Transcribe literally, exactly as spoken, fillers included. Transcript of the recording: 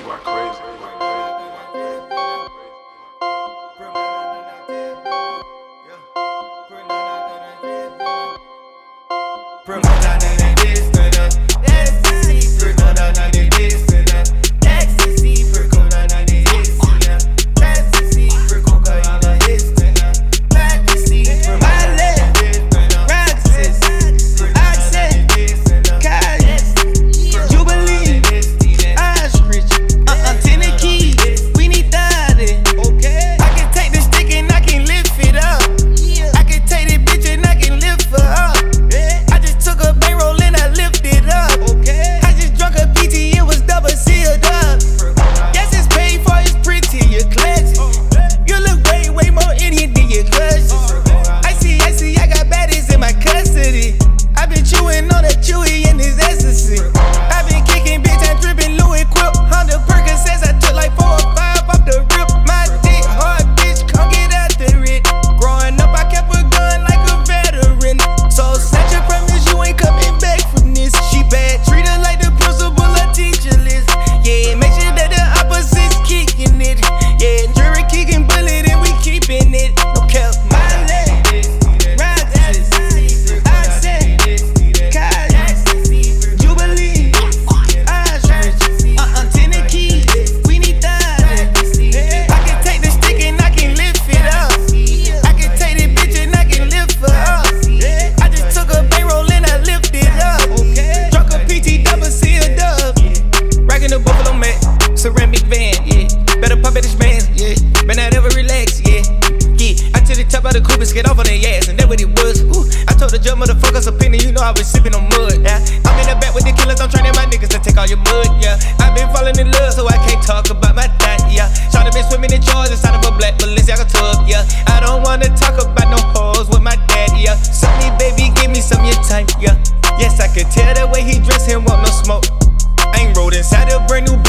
going crazy. Ceramic van, yeah. Better pop at his bands, yeah. Man, I never relax, yeah. Yeah, I to the top of the coupe and get off on their ass, and that what it was. Ooh, I told the judge, motherfuckers opinion, you know I been sipping on mud, yeah. I'm in the back with the killers, I'm training my niggas to take all your mud, yeah. I been falling in love, so I can't talk about my dad, yeah. Shawty been swimming in Georgia, inside of a black Balenciaga tub, yeah. I don't wanna talk about no hoes with my dad, yeah. Suck me, baby, give me some of your time, yeah. Yes, I could tell the way he dress, him want no smoke. I ain't rode inside a brand new